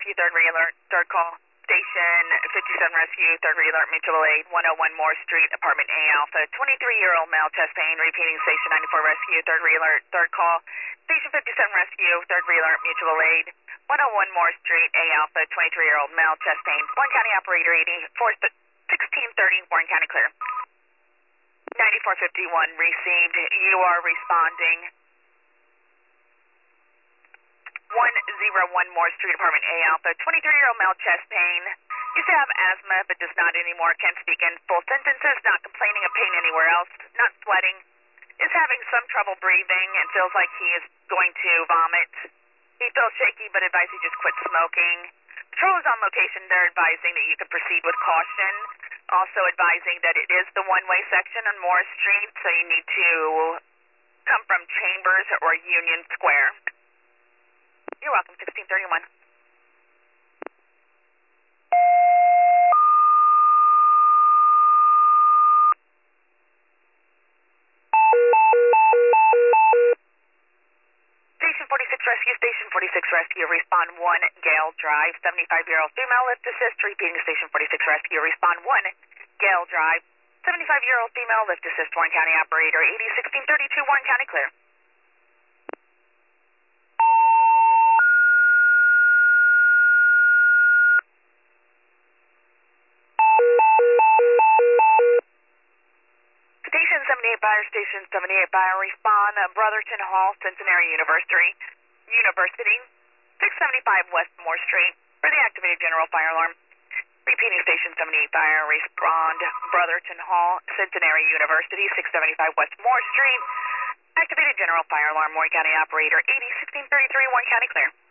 Rescue, third re-alert, third call. Station 57 Rescue, third re-alert, mutual aid, 101 Moore Street, apartment A Alpha, 23-year-old male, chest pain, repeating station 94 Rescue, third re-alert, third call. Station 57 Rescue, third re-alert, mutual aid, 101 Moore Street, A Alpha, 23-year-old male, chest pain, Warren County operator 1630, Warren County clear. 9451 received. You are responding. 101 Moore Street, apartment A Alpha, 23-year-old male, chest pain. Used to have asthma, but does not anymore. Can't speak in full sentences. Not complaining of pain anywhere else. Not sweating. Is having some trouble breathing and feels like he is going to vomit. He feels shaky, but advised he just quit smoking. Patrol is on location. They're advising that you can proceed with caution. Also advising that it is the one-way section on Morris Street, so you need to come from Chambers or Union Square. You're welcome, 1631. Station 46 Rescue, Station 46 Rescue, respond 1, Gale Drive, 75-year-old female, lift assist, repeating Station 46 Rescue, respond 1, Gale Drive, 75-year-old female, lift assist, Warren County operator, 801632, Warren County clear. Station 78 Fire, Station 78 Fire, respond Brotherton Hall, Cincinnati University, 675 West Moore Street, for the activated general fire alarm. Repeating Station 78 Fire, respond Brotherton Hall, Cincinnati University, 675 West Moore Street, activated general fire alarm, Warren County operator, 801633, Warren County clear.